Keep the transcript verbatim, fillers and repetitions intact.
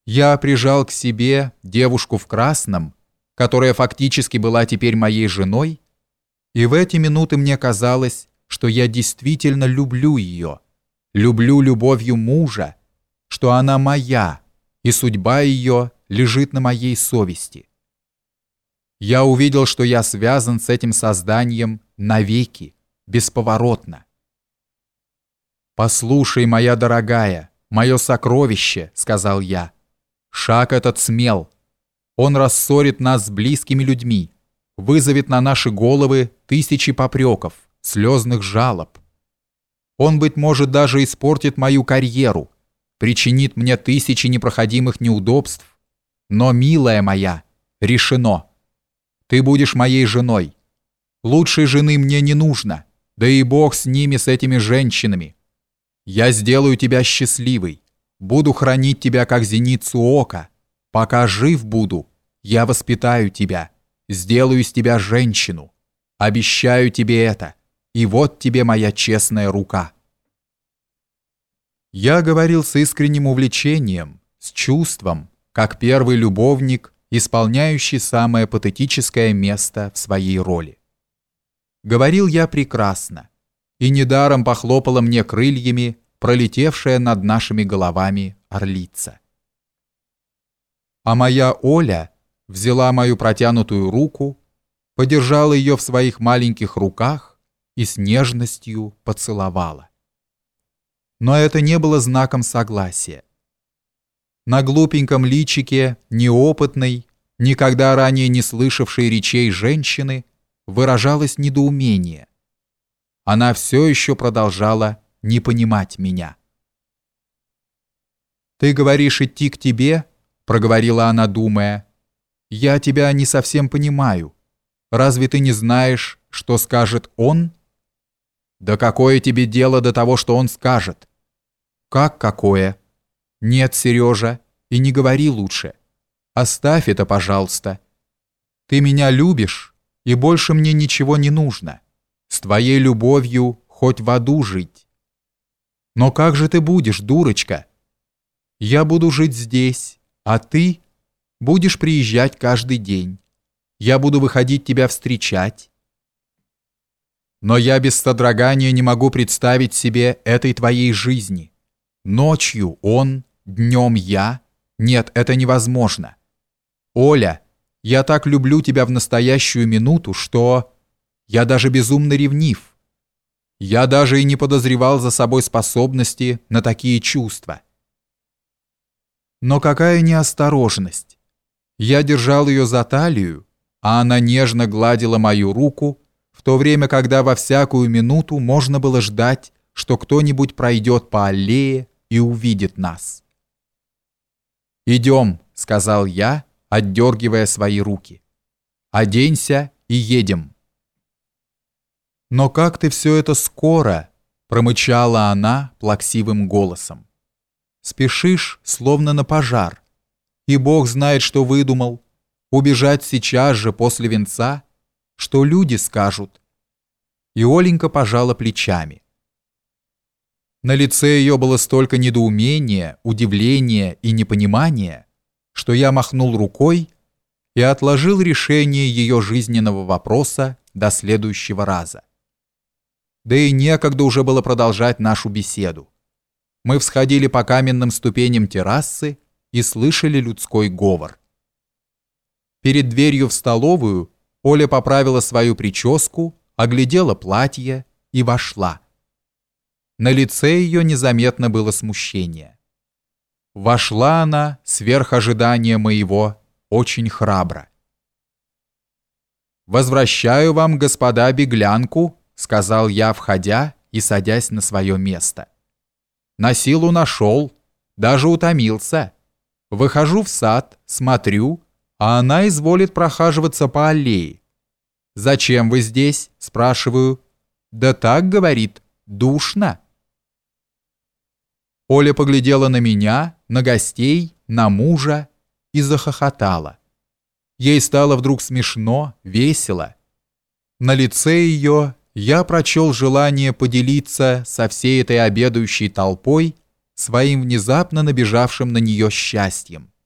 Я прижал к себе девушку в красном, которая фактически была теперь моей женой, и в эти минуты мне казалось, что я действительно люблю ее, люблю любовью мужа, что она моя, и судьба ее лежит на моей совести. Я увидел, что я связан с этим созданием навеки, бесповоротно. «Послушай, моя дорогая, мое сокровище», — сказал я, — «шаг этот смел. Он рассорит нас с близкими людьми, вызовет на наши головы тысячи попреков, слезных жалоб. Он, быть может, даже испортит мою карьеру, причинит мне тысячи непроходимых неудобств. Но, милая моя, решено. Ты будешь моей женой. Лучшей жены мне не нужно, да и Бог с ними, с этими женщинами. Я сделаю тебя счастливой, буду хранить тебя, как зеницу ока. Пока жив буду, я воспитаю тебя, сделаю из тебя женщину. Обещаю тебе это, и вот тебе моя честная рука». Я говорил с искренним увлечением, с чувством, как первый любовник, исполняющий самое патетическое место в своей роли. Говорил я прекрасно, и недаром похлопала мне крыльями пролетевшая над нашими головами орлица. А моя Оля взяла мою протянутую руку, подержала ее в своих маленьких руках и с нежностью поцеловала. Но это не было знаком согласия. На глупеньком личике неопытной, никогда ранее не слышавшей речей женщины выражалось недоумение. Она все еще продолжала не понимать меня. «Ты говоришь идти к тебе?» — проговорила она, думая. «Я тебя не совсем понимаю. Разве ты не знаешь, что скажет он?» «Да какое тебе дело до того, что он скажет?» «Как какое?» «Нет, Сережа, и не говори лучше. Оставь это, пожалуйста. Ты меня любишь, и больше мне ничего не нужно. С твоей любовью хоть в аду жить». «Но как же ты будешь, дурочка?» «Я буду жить здесь, а ты будешь приезжать каждый день. Я буду выходить тебя встречать». «Но я без содрогания не могу представить себе этой твоей жизни. Ночью он, днем я. Нет, это невозможно. Оля, я так люблю тебя в настоящую минуту, что я даже безумно ревнив. Я даже и не подозревал за собой способности на такие чувства». Но какая неосторожность! Я держал ее за талию, а она нежно гладила мою руку, в то время, когда во всякую минуту можно было ждать, что кто-нибудь пройдет по аллее и увидит нас. «Идем», — сказал я, отдергивая свои руки. «Оденься и едем». «Но как ты все это скоро?» — промычала она плаксивым голосом. «Спешишь, словно на пожар. И Бог знает, что выдумал. Убежать сейчас же после венца? Что люди скажут?» И Оленька пожала плечами. На лице ее было столько недоумения, удивления и непонимания, что я махнул рукой и отложил решение ее жизненного вопроса до следующего раза. Да и некогда уже было продолжать нашу беседу. Мы всходили по каменным ступеням террасы и слышали людской говор. Перед дверью в столовую Оля поправила свою прическу, оглядела платье и вошла. На лице ее незаметно было смущение. Вошла она, сверх ожидания моего, очень храбро. «Возвращаю вам, господа, беглянку», — сказал я, входя и садясь на свое место. «На силу нашел, даже утомился. Выхожу в сад, смотрю, а она изволит прохаживаться по аллее. «Зачем вы здесь?» — спрашиваю. «Да так, — говорит, — душно». Оля поглядела на меня, на гостей, на мужа и захохотала. Ей стало вдруг смешно, весело. На лице ее я прочел желание поделиться со всей этой обедающей толпой своим внезапно набежавшим на нее счастьем.